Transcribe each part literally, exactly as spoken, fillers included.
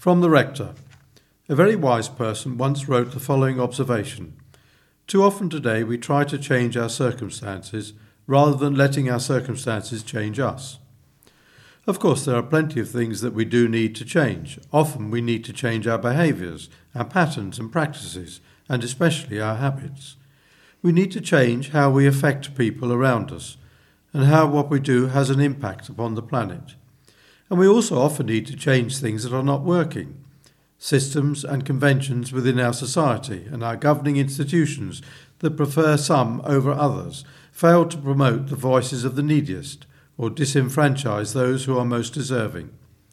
From the Rector. A very wise person once wrote the following observation. Too often today we try to change our circumstances rather than letting our circumstances change us. Of course, there are plenty of things that we do need to change. Often we need to change our behaviours, our patterns and practices, and especially our habits. We need to change how we affect people around us and how what we do has an impact upon the planet. And we also often need to change things that are not working. Systems and conventions within our society and our governing institutions that prefer some over others fail to promote the voices of the neediest or disenfranchise those who are most deserving.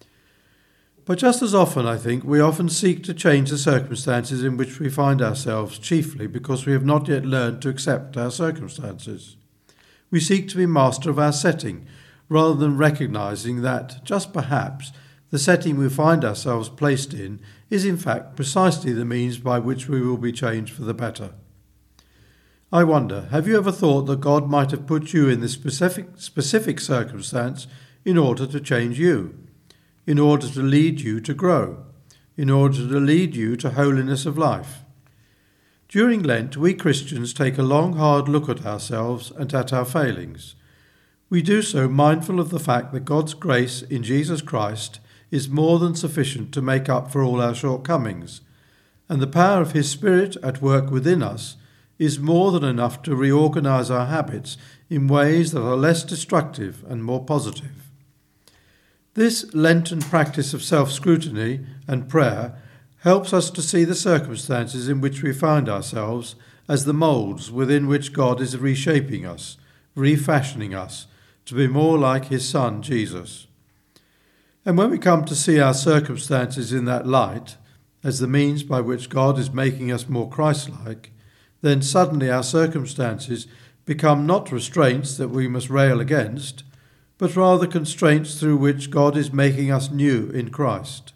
But just as often, I think, we often seek to change the circumstances in which we find ourselves, chiefly because we have not yet learned to accept our circumstances. We seek to be master of our setting, rather than recognising that, just perhaps, the setting we find ourselves placed in is in fact precisely the means by which we will be changed for the better. I wonder, have you ever thought that God might have put you in this specific, specific circumstance in order to change you, in order to lead you to grow, in order to lead you to holiness of life? During Lent, we Christians take a long, hard look at ourselves and at our failings. We do so mindful of the fact that God's grace in Jesus Christ is more than sufficient to make up for all our shortcomings, and the power of His Spirit at work within us is more than enough to reorganise our habits in ways that are less destructive and more positive. This Lenten practice of self-scrutiny and prayer helps us to see the circumstances in which we find ourselves as the moulds within which God is reshaping us, refashioning us, to be more like His Son, Jesus. And when we come to see our circumstances in that light, as the means by which God is making us more Christ-like, then suddenly our circumstances become not restraints that we must rail against, but rather constraints through which God is making us new in Christ.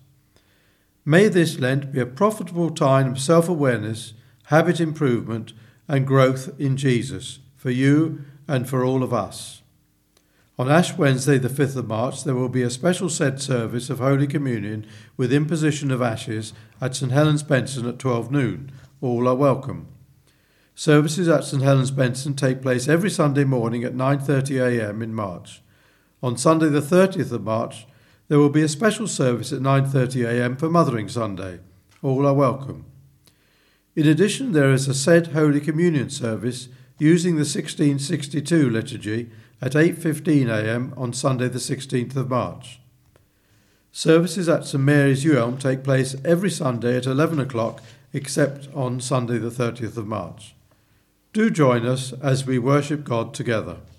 May this Lent be a profitable time of self-awareness, habit improvement, and growth in Jesus, for you and for all of us. On Ash Wednesday, the fifth of March, there will be a special said service of Holy Communion with imposition of ashes at St Helens Benson at twelve noon. All are welcome. Services at St Helens Benson take place every Sunday morning at nine thirty a m in March. On Sunday the thirtieth of March, there will be a special service at nine thirty a m for Mothering Sunday. All are welcome. In addition, there is a said Holy Communion service using the sixteen sixty-two liturgy at eight fifteen a m on Sunday the sixteenth of March. Services at St Mary's Uelm take place every Sunday at eleven o'clock except on Sunday the thirtieth of March. Do join us as we worship God together.